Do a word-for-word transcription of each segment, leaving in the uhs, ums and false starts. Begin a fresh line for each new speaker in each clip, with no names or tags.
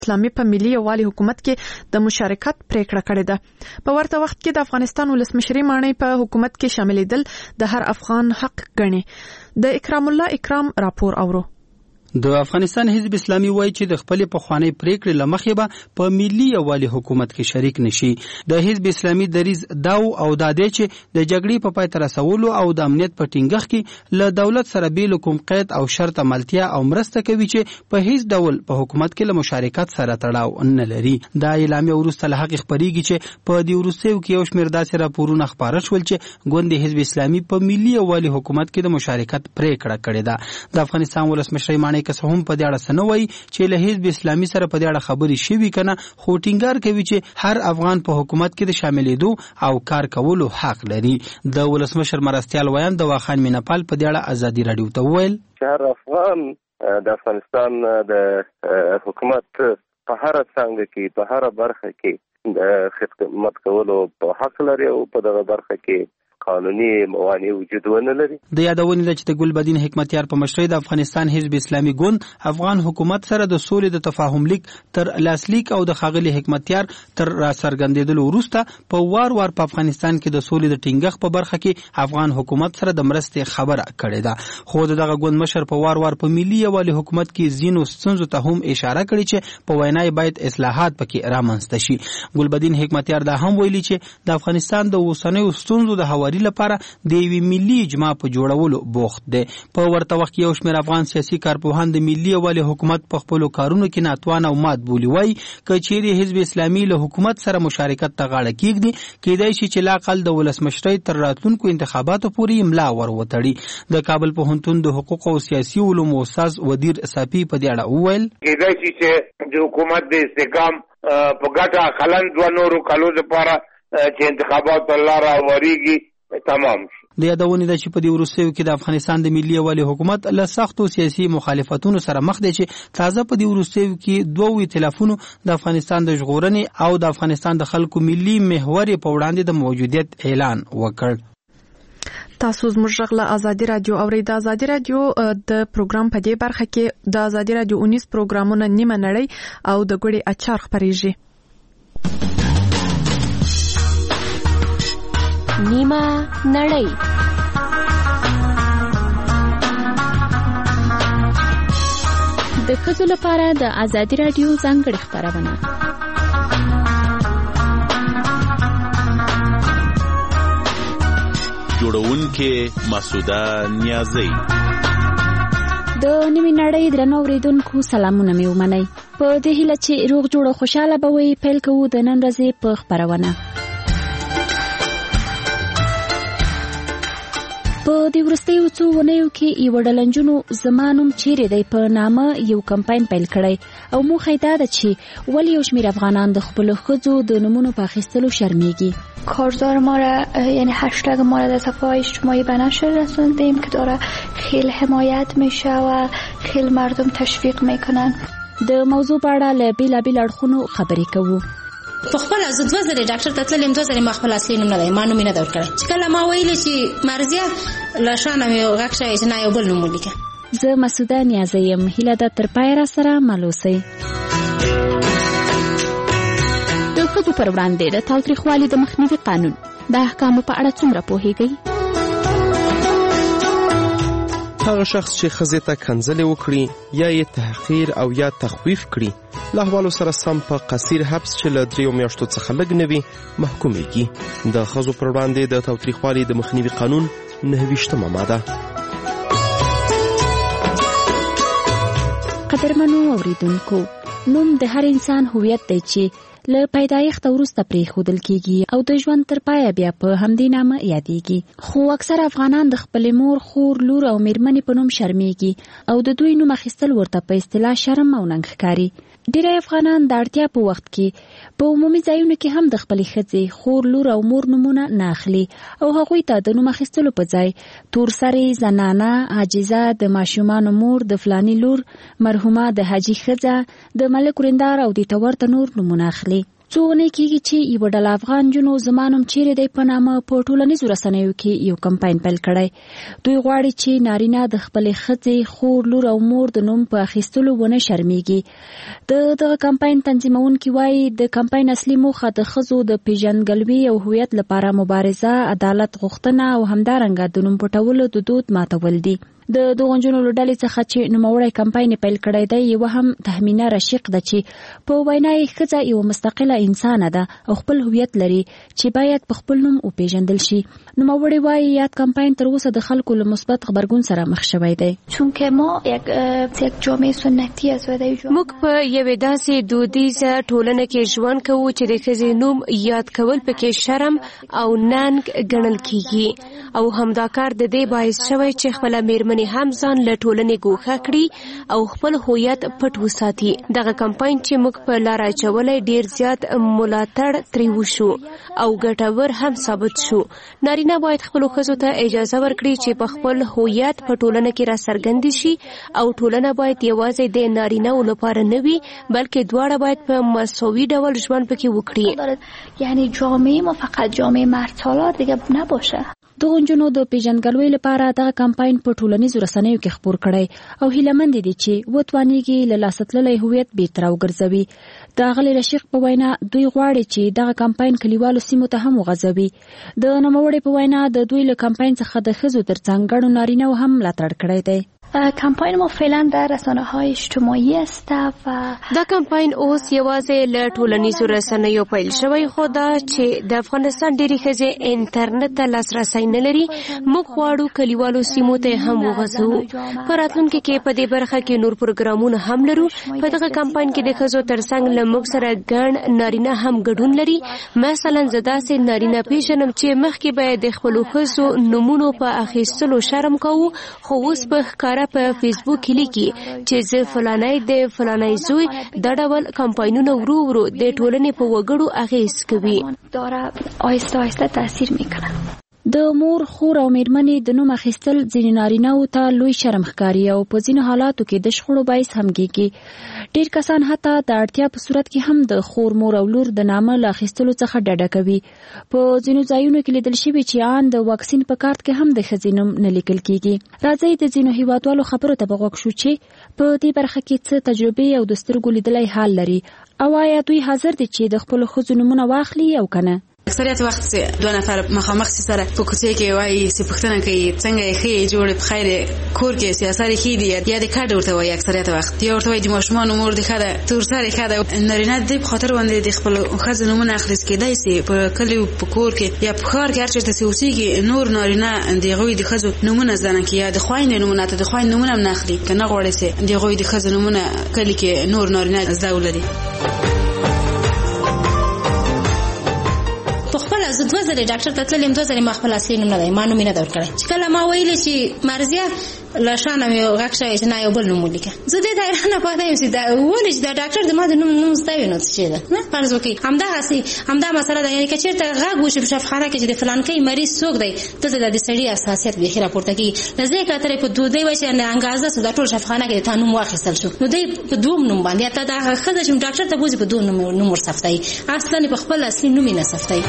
اسلامي په ملي یووالي حکومت کې د مشارکت پریکړه کړې ده. په ورته وخت کې د افغانستان ولسمشري ماڼۍ په حکومت کې شاملېدل د هر افغان حق ګڼي. د اکرام الله اکرام راپور اورو.
د افغانستان حزب اسلامي وایي چې د خپل پخوانی پریکړې لمخې به په ملي یووالي حکومت کې شریک نشي. د حزب اسلامي دریز داو او د دې چې د جګړې په پای ته رسولو او د امنیت په ټینګښت کې له دولت سره بیل کوم قید او شرط عملتیا او مرسته کوي چې په هیڅ ډول په حکومت کې له مشارکت سره تړاو نه لري. دا اعلامیه وروسته له حق خبريږي چې په دې وروستیو کې یو شمېر داسې راپورونه خپاره شول چې ګوند حزب اسلامي په ملي یووالي حکومت کې د مشارکت پریکړه کړې ده. د افغانستان ولسمشر ماڼۍ که هم په دې اړه سنوي چې له حزب اسلامي سره په دې اړه خبرې شوي کنه، خو ټینګار کوي چې هر افغان په حکومت کې د شاملېدو او کار کولو حق لري. د ولسمشر مرستيال ویان د واخان مینپال په دې اړه ازادي رادیو ته وویل
چې هر افغان د افغانستان د حکومت په هر څنګه کې په هر برخه کې د خدمت کولو په حق لري او په دغه برخه کې قانوني موانع وجود ونه لري.
د یادونې ده چې د ګلبدین حکمتیار په مشرۍ د افغانستان حزب اسلامي ګوند افغان حکومت سره د سولې د تفاهم لیک تر لاسلیک او د خاغلی حکمتیار تر را څرګندېدلو وروسته په وار وار په افغانستان کې د سولې د ټینګښت په برخه کې افغان حکومت سره د مرستې خبره کړې ده. خو دغه ګوند مشر په وار وار په ملي یووالي حکومت کې زینو ستونزو ته هم اشاره کړې چې په وینای باید اصلاحات پکې رامنځته شي. ګلبدین حکمتیار دا هم ویلي چې د افغانستان د اوسنیو ستونزو د هواري لپاره د یوې ملي اجماع په جوړولو بوخت دی. په ورته وخت کې یو شمېر افغان سیاسي کارپوهان د ملي یووالي حکومت په خپلو کارونو کې ناتوان او مات بولي. وایي که چیرې حزب اسلامي له حکومت سره مشارکت ته غاړه کېږدي کېدای شي چې لا اقل د ولسمشرۍ تر راتلونکو انتخاباتو پورې املا ور وتړي. د کابل پوهنتون د حقوق او سیاسي علومو استاد ودیر صافي په دې اړه وویل
کېدای شي چې د حکومت د استحکام په ګټه خلند دوه نورو کالو لپاره چې انتخابات الله را وریږي تمام شي.
د یادونې ده چې په دې وروستیو کې د افغانستان د ملي یووالي حکومت له سختو سیاسي مخالفتونو سره مخ دی چې تازه په دې وروستیو کې دوه ائتلافونو د افغانستان د ژغورنې او د افغانستان د خلکو ملي محور په وړاندې د موجودیت اعلان وکړ.
تاسو زموږ غږ له ازادي رادیو اورئ. د ازادي رادیو د پروګرام په دې برخه کې د ازادي رادیو اونیس پروګرامونه نیمه نړۍ او د ګوړې اچار خپرېږي.
نیمه نړۍ د ښځو لپاره د ازادي رادیو ځانګړې خپرونه.
جوړونکې مسعوده نیازی.
د نیمه نړۍ درنو اوریدونکو سلامونه مې ومنئ. په دې هیله چې روغ جوړ او خوشاله به وئ، پیل کوو د نن ورځې په خپرونه. په دې وروستیو څو اونیو کې یوه ډله نجونو زما نوم چیرې دی په نامه یو کمپاین پیل کړی او موخه یې دا ده چې ولې یو شمېر افغانان د خپلو ښځو د نومونو په اخیستلو شرمیږي.
کارزار ما را یعنی هشتگ ما را در صفحه اجتماعی به نشر رسوندیم که داره خیلی حمایت میشه و خیلی مردم تشویق میکنن.
د موضوع په اړه له بیلابیل اړخونو خبرې کوو.
په خپل از دوه ځلې ډاکټر ته تللم، دوه ځلې ما خپل اصلي نوم نه دی ما نوم یې نه دی ورکړی. چې کله ما ویلې چې مرضیه له شا نه مې غږ شوی چې نه یو بل نوم ولیکه.
زه مسعوده نیازی یم. هیله ده تر پایه را سره مل اوسئ. د ښځو پر وړاندې د تاوتریخوالي د مخنیوي قانون د احکامو په اړه څومره پوهیږئ؟
هغه شخص چې ښځې ته کنځلې وکړي یا یې تحقیر او یا تخویف کړي له احوالو سره سم په قصیر حبس چې له دریو میاشتو څخه لږ نه وي محکومیږي. د ښځو پر وړاندې د تاوتریخوالي د مخنیوي قانون نهه ویشتمه ماده.
قدرمنو اوریدونکو، نوم د هر انسان هویت دی چې له پیدایښت وروسته پرېښودل کېږي او د ژوند تر پایه بیا په همدې نامه یادېږي. خو اکثر افغانان د خپلې مور، خور، لور او میرمنې په نوم شرمیږي او د دوی نوم اخیستل ورته په اصطلاح شرم او ننګ ښکاري. ډېری افغانان د اړتیا په وخت کې په عمومي ځایونو کې هم د خپلې ښځې، خور، لور او مور نومونه نه اخلي او هغوی ته د نوم اخیستلو په ځای تورسرې، زنانه، عاجزه، د ماشومانو مور، د فلاني لور، مرحومه، د حاجي ښځه، د ملک ورندار او د ته ورته نور نومونه اخلي. څو نه کېږي چې یو ډله افغان جنو زمانم چیرې دی په نامه په ټولنیزو رسنیو کې یو کمپاین پیل کړی. دوی غواړي چې نارینه د خپلې ښځې، خور، لور او مور د نوم په اخیستلو ونه شرمېږي. د دغه کمپاین تنظیمونکي وایي د کمپاین اصلي موخه د ښځو د پیژندګلوي او هویت لپاره مبارزه، عدالت غوښتنه او همدارنګه د نوم پټولو د دود ماتول دي. د دغو نجونو له ډلې څخه چې نوموړی کمپاین پیل کړی دی یوه هم تهمینه رشیق ده چې په وینا یې ښځه یوه مستقله انسانه ده او خپل هویت لري چې باید په خپل نوم وپیژندل شي. نوموړی وایي یاد کمپاین تر اوسه د خلکو له مثبت غبرګون سره مخ شوی دی.
چونکه ما یک یک جامعه سنتي است و د
موږ په یوې داسې دودیزه ټولنه کې ژوند کوو چې د ښځې نوم یاد کول پکې شرم او ننګ ګڼل کیږي او همدا کار د دې باعث شوی چې خپله میرمنې هم ځان له ټولنې ګوښه کړي او خپل هویت پټ وساتي. دغه کمپاین چې موږ په لاره اچولی ډیر زیات ملاتړ ترې وشو او ګټور هم ثابت شو. نارینه باید خپلو ښځو ته اجازه ورکړي چې په خپل هویت په ټولنه کې راڅرګند شي او ټولنه باید یوازې د نارینه‌و لپاره نه وي بلکې دواړه باید په مساوي ډول ژوند پکې وکړي.
یعنی جامعه ما فقط جامعه مرد دیگه نباشه.
دغو نجونو د پیژندګلوۍ لپاره دغه کمپاین په ټولنیزو رسنیو کې خپور کړی او هیلهمند دي چې وتوانیږي له لاسه تللی هویت بیرته راوګرځوي. د ښاغلي رشیق په وینا دوی غواړي چې دغه کمپاین کلیوالو سیمو ته هم وغځوي. د نوموړي په وینا د دوی له کمپاین څخه د ښځو تر ځانګړو نارینه‌و هم ملاتړ کړی دی.
کمپاین ما فعلا در رسانه های اجتماعی است و
دا کمپاین اوس یوازې له ټولنیزو رسنیو پیل شوی خو دا چې د افغانستان ډېری ښځې انټرنیټ ته لاسرسی نه لري. موږ غواړو کلیوالو سیمو ته هم وغځوو. په راتلونکي کې په دې برخه کې نور پروګرامونه هم لرو. په دغه کمپاین کې د ښځو ترڅنګ له موږ سره ګڼ نارینه هم ګډون لري. مثلا زه داسې نارینه پیژنم چې مخکې به د خپلو ښځو نومونو په اخیستلو شرم کوو خو اوس په ښکاره په فیسبوک کې لیکي چې زه فلانی د فلانی زوی. دا ډول کمپاینونه ورو ورو د ټولنې په وګړو اغیز کوي.
داره آهسته آهسته تاثیر میکنه.
د مور، خور او میرمنې د نوم اخیستل ځینې نارینه‌و ته لوی شرم ښکاري او په ځینو حالاتو کې د شخړو باعث هم کېږي. ډېر کسان حتی د اړتیا په صورت کې هم د خور، مور او لور د نامه له اخیستلو څخه ډډه کوي. په ځینو ځایونو کې لیدل شوي چې ان د واکسین په کارت کې هم د ښځې نوم نه لیکل کېږي. راځئ د ځینو هیوادوالو خبرو ته به غوږ شو چې په دې برخه کې څه تجربې او د سترګو لیدلی حال لري او آیا دوی حاضر دي چې د خپلو ښځو نومونه واخلي او که نه.
اکثریت وخت سه دوه نفر مخامخ سره په کوڅه کې وایي چې پښتنه کوي څنګه یې خې جوړ په خیر کور کې سیاسي خې دی یا د کډ ورته وایي. اکثریت وخت یا ورته وایي د ماشومان امور د خاله تور سره خاله نارینه د خاطر باندې د خپل خزه نمونه اخلي کېدای سي په کلی په کور کې یا په خار کې هر چیرته سوسيږي نور نارینه د غوي د خزه نمونه ځنه کې یا د خوین نمونه ته د خوین نمونه نه اخلي کنه غوړي سي د غوي د خزه نمونه کلی کې نور نارینه زاول دي.
زه دوه ځلې ډاکټر ته تللم، دوه ځلې ما خپل اصلي نوم نه دی ما نوم یې نه دی ورکړی. چې کله ما ویلې چې مرضیه له شانه مې غږ شوی چې نه یو بل نوم ولیکه، زه دې ته حیرانه پاتې یم چې دا ولې چې دا ډاکټر د ما د نوم نوم زده وي نو څه ده نه فرض وکړي همدغسې همدا مسله ده. یعنې که چېرته غږ وشي په شفاخانه کې چې د فلانکۍ مریض څوک دی دلته د سړي حساسیت بیخي راپورته کېږي. له ځای که ترې په دوی وایي چې انګازه سو دا ټول شفاخانه کې د تا نوم واخیستل شو نو دی په دوم نوم باندې حتی دا ښځه چې ډاکټر ته بوځي په دوه نوم ورثبتوي، اصلا په خپل اصلي نوم یې نه ثبتوي.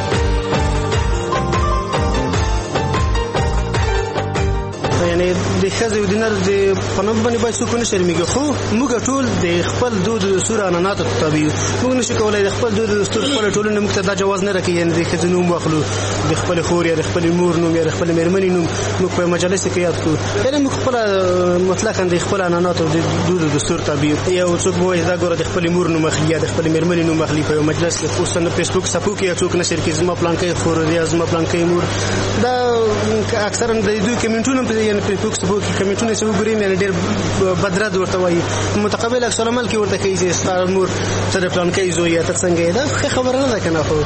یعنی د ښځې د نر د په نوم باندې باید څوک ونه شرمېږي، خو موږ ټول د خپل دود او دستور عنعناتو ته تابع یو. موږ نشو کولی د خپل دود او دستور خپله ټولنه موږ ته دا جواز نه راکوي یعنې د ښځې نوم واخلو، د خپلې خور یا د خپلې مور نوم یا د خپلې مېرمنې نوم موږ په مجالسو کې یاد کړو. یعنې موږ خپله مطلقا د خپلو عنعناتو او د دود او دستور تابع یو. یو څوک به وایي دا ګوره د خپلې مور نوم اخلي یا د خپلې مېرمنې نوم اخلي په یو مجلس کې، اوس نه فیسبوک څپو کې یا څوک نشر کړي زما پلانکۍ خور یا زما پلانکۍ مور. دا اکثرا د دوی کمنټونه یعنې فیسبوک څپو کې کمنټونه چې وګورئ یعنې ډېر بدرد ورته وایي، متقابل عکس العمل کې ورته کوي چې ستا مور ته د پلانکۍ زوی یا ته څنګه یې. دا ښه خبره نه ده که نه. خو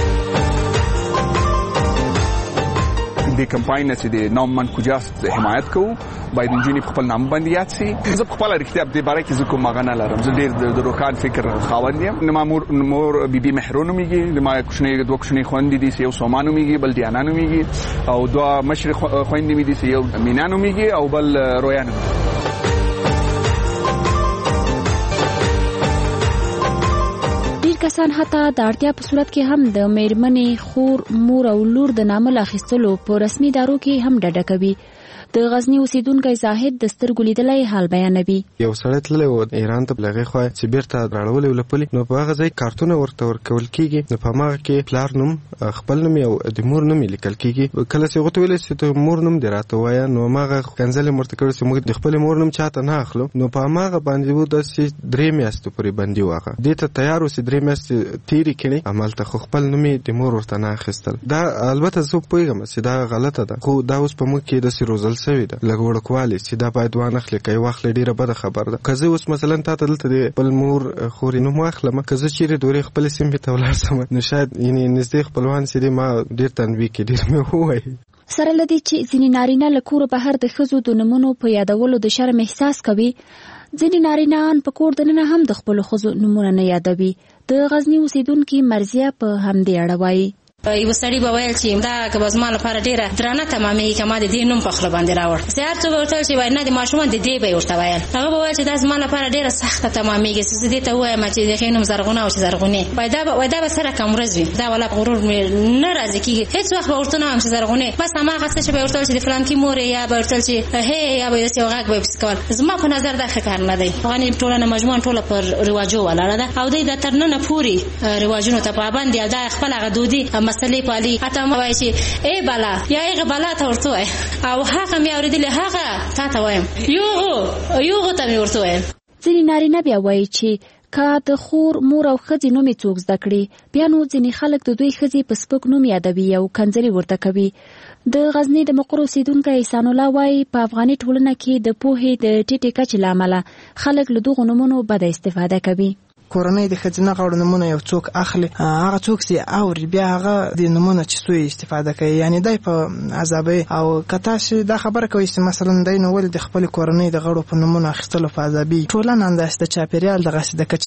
د کمپاین نه چې د نام من کجاست حمایت کوو باید نجونې په خپل نام باندې یاد شي. زه په خپله رښتیا په دې باره کې زه کوم هغه نه لرم، زه ډېر د روښان فکر خاوند یم. زما مور مور بیبي مهرو نومېږي، زما کوچنۍ دوه کوچنۍ خویندې دي چې یو سوما نومېږي بل دیانا نومېږي او دوه مشرې خویندې مې دي چې یو مینا نومېږي او بل رویا نومېږي.
کسان حتی د اړتیا په صورت کې هم د میرمنې، خور، مور او لور د نامه اخیستلو په رسمي ادارو کې هم ډډه کوي. د غزنی اوسیدونکی زاهد د سترګو لیدلی حال بیانوي.
یو سړی تللی و ایران ته لغې خوا چې بیرته راړولې ول پلي، نو په هغه ځای کارتونه ورته ورکول کیږي، نو په هغه کې پلار نوم، خپل نوم او د مور نوم لیکل کیږي. کله چې غوته ویل چې ته مور نوم دې راته وایه، نو هغه کنځلې مرته کړو چې موږ د خپل مور نوم چاته نه اخلو. نو په هغه باندې و د سي درې میاشتې پورې باندې واغه دې ته تیار اوسې درې میاشتې تیری کړي، عملته خو خپل نوم د مور ورته نه اخیستل. دا البته زه پوهیږم چې دا غلطه ده، خو دا اوس په موږ کې د سی روزل سوي ده لګوړ کوالی چې دا باید وانخلي کوي واخلي، ډیره بده خبر ده. که زه اوس مثلا تا ته دلته د خپل مور خورې نوم واخلم، که زه چیرې دورې خپل سیمې ته ولاړ سم، نو شاید یعنې نږدې خپلوان چې دي ما ډیر تنبیه کړي، ډیر مې ووایي.
سره له دې چې ځینې نارینه له کوره بهر د ښځو د نومونو په یادولو د شرم احساس کوي، ځینې نارینهان په کور دننه هم د خپلو ښځو نومونه نه یادوي. د غزني اوسیدونکي مرضیه په همدې اړه وایي.
یو سړی به ویل چې دا که به زما لپاره ډېره درانه تمامېږي که ما د دې نوم په خوله باندې راوړ. چې هر څوک به ورته ویل چې وایي نه د ماشومان د دې به یې ورته ویل. هغه به ویل چې دا زما لپاره ډېره سخته تمامېږي چې زه دې ته ووایم چې د ښې نوم زرغونه او چې زرغونې وایي دا به وایي دا به څه رقم ورځ وي. دا والا په غرور مې نه راضي کېږي، هېڅ وخت به ورته نه وایم چې زرغونې، بس هماغه څه چې به یې ورته ویل چې د فلانکي مور یې، یا به یې ورته ویل چې هې، یا به یې داسې یو غږ به یې پسې کول. زما په نظر دا ښه کار نه دی. افغاني ټولنه مجموعاً ټوله پر رواجو ولاړه ده او دوی د تر ننه پورې رواجونو ته پابند دي او دا خپل هغه دودي مسلې پالي. ته مو وایي چې ای بالا یا هغه بالا ته ورته وایي، او هغه مې اورېدلې هغه تا ته وایم، یوغو یوغو ته مې ورته وایم.
ځینې نارینه بیا وایي چې که د خور، مور او ښځې نوم یې څوک زده کړي، بیا نو ځینې خلک د دوی ښځې په سپک نوم یادوي او کنځلې ورته کوي. د غزني د مقر اوسیدونکی احسان الله وایي په افغاني ټولنه کې د پوهې د ټیټې کچې له امله خلک له دغو نومونو بده استفاده کوي.
کورنۍ د ښځینه غړو نومونه یو څوک اخلي، هغه څوک چې اوري بیا هغه د نومونه چې سوی استفاده کوي، یعنی دای په عذابي. او که تاسو دا خبره کوئ چې مثلا دای نو ول د خپل کورنۍ د غړو په نومونه اخیستلو په عذابي، ټولنه انداز د چاپیریال دغه د کچ